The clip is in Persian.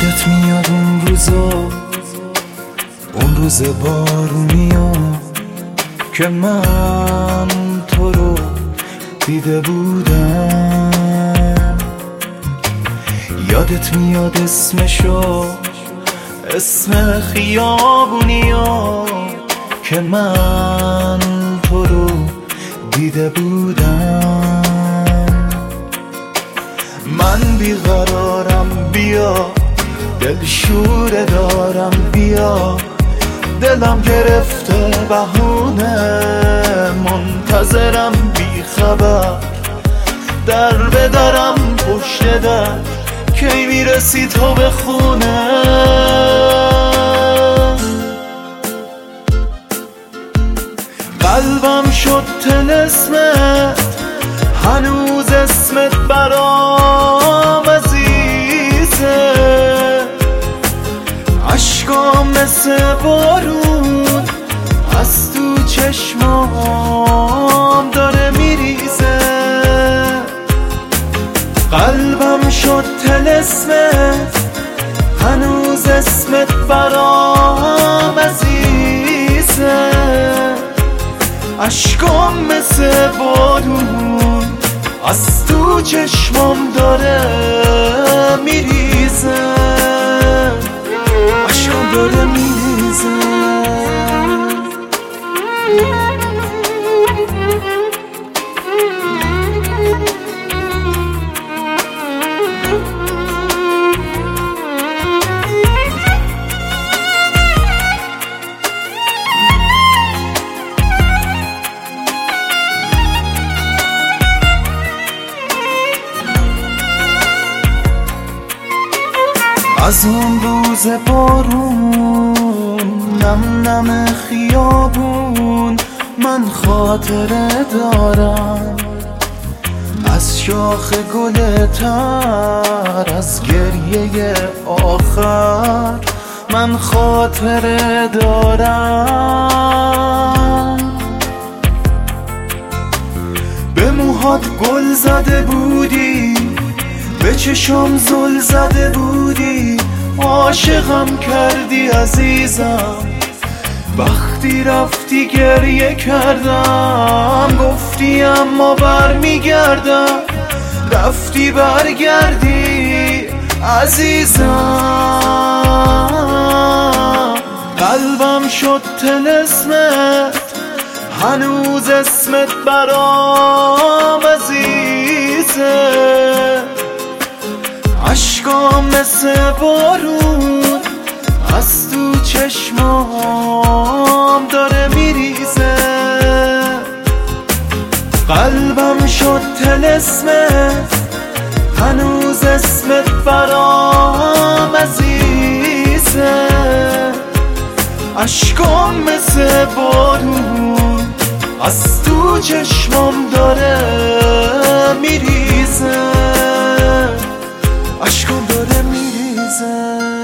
یادت میاد اون روزا، اون روز بارونیا که من تو رو دیده بودم. یادت میاد اسمشو، اسم خیابونیا که من تو رو دیده بودم. من بیقرارم بیا، دلشوره دارم بیا، دلم گرفته بهونه، منتظرم بی خبر، در به درم پشت در، کی میرسی تو به خونه. قلبم شد طلسمت، هنوز اسمت برام عزیزه، عشقام مثل بارون از تو چشمام داره میریزه. قلبم شد طلسمت، هنوز اسمت برام عزیزه، عشقام مثل بارون از تو چشمام داره میریزه، عشقام داره میریزه. از اون روز بارون، نم نم خیابون، من خاطره دارم از شاخ گل تر، از گریه آخر من خاطره دارم. به موهات گل زده بودی، به چشم زل زده بودی، عاشقم کردی عزیزم، وقتی رفتی گریه کردم، گفتی اما برمیگردم، رفتی برگردی عزیزم. قلبم شد طلسمت، هنوز اسمت برام عزیزه، عشقام مثل بارون از تو چشمام داره میریزه. قلبم شد طلسمت، هنوز اسمت برام عزیزه، عشقام مثل بارون از تو چشمام داره میریزه، عشقم داره میریزه.